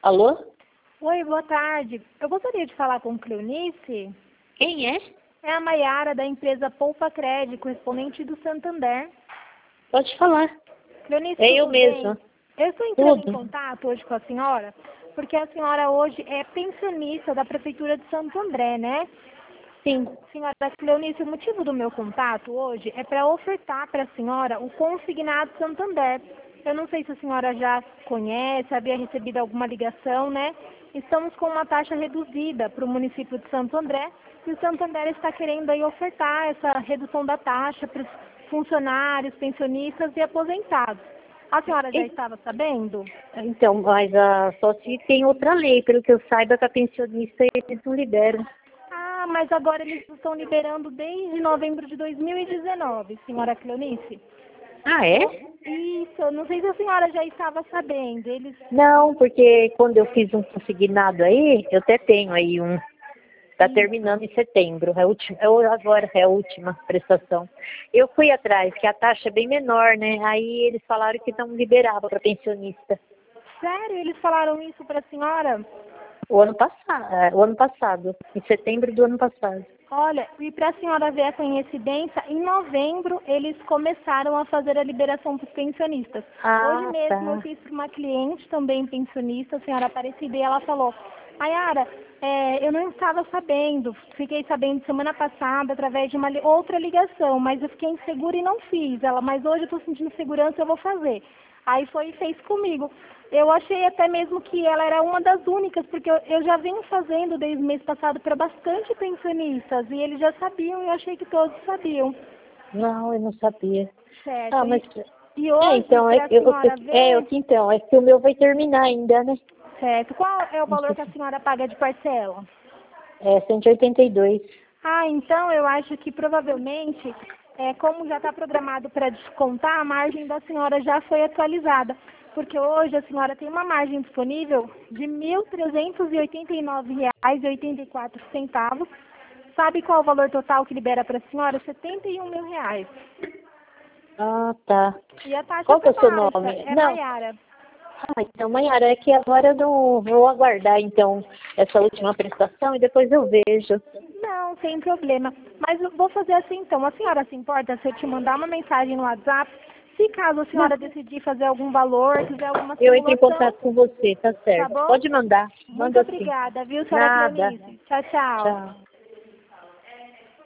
Alô? Oi, boa tarde. Eu gostaria de falar com Cleonice. Quem é? É a Maiara da empresa Poupa Crédito, correspondente do Santander. Pode falar. Cleonice, É eu tudo bem? mesma. Eu estou entrando em Tudo. contato hoje com a senhora, porque a senhora hoje é pensionista da Prefeitura de Santo André, né? Sim. Senhora Cleonice, o motivo do meu contato hoje é para ofertar para a senhora o Consignado Santander. Eu não sei se a senhora já conhece, havia recebido alguma ligação, né? Estamos com uma taxa reduzida para o município de Santo André e o Santander está querendo aí ofertar essa redução da taxa para os funcionários, pensionistas e aposentados. A senhora já estava sabendo? Então, mas só se tem outra lei, pelo que eu saiba, para pensionista eles não liberam. Ah, mas agora eles estão liberando desde novembro de 2019, senhora Cleonice. Ah, é? Isso, eu não sei se a senhora já estava sabendo. Eles. Não, porque quando eu fiz um consignado aí, eu até tenho aí um. Está terminando em setembro, agora é a última prestação. Eu fui atrás, que a taxa é bem menor, né? Aí eles falaram que não liberava para pensionista. Sério? Eles falaram isso para a senhora? O ano passado, em setembro do ano passado. Olha, e para a senhora ver a coincidência, em novembro eles começaram a fazer a liberação para os pensionistas. Hoje Ah, mesmo eu tá. fiz para uma cliente também pensionista, a senhora Aparecida, e ela falou: Maiara, eu não estava sabendo, fiquei sabendo semana passada através de uma outra ligação, mas eu fiquei insegura e não fiz. Ela, mas hoje eu estou sentindo segurança, eu vou fazer. Aí foi e fez comigo. Eu achei até mesmo que ela era uma das únicas, porque eu já venho fazendo desde o mês passado para bastante pensionistas, e eles já sabiam, e eu achei que todos sabiam. Não, eu não sabia. Certo. Ah, mas E hoje, então, para a senhora ver, é que o meu vai terminar ainda, né? certo, qual é o valor que a senhora paga de parcela? É 182. Ah, então eu acho que provavelmente, como já está programado para descontar, a margem da senhora já foi atualizada. Porque hoje a senhora tem uma margem disponível de R$ 1.389,84. Sabe qual é o valor total que libera para a senhora? R$ 71.000. Ah, tá. E a taxa Qual que está é o seu baixa, nome? é Não. Maiara. Ah, então, Maiara, é que agora eu não vou aguardar, então, essa última prestação e depois eu vejo. Não, sem problema. Mas eu vou fazer assim então. A senhora se importa se eu te mandar uma mensagem no WhatsApp? Se caso a Não, senhora decidir fazer algum valor, quiser alguma eu entro em simulação, contato com você, tá tá certo. bom? Pode mandar. Muito Manda sim. obrigada, viu, senhora Nada. Cleonice? Tchau, tchau. Tchau.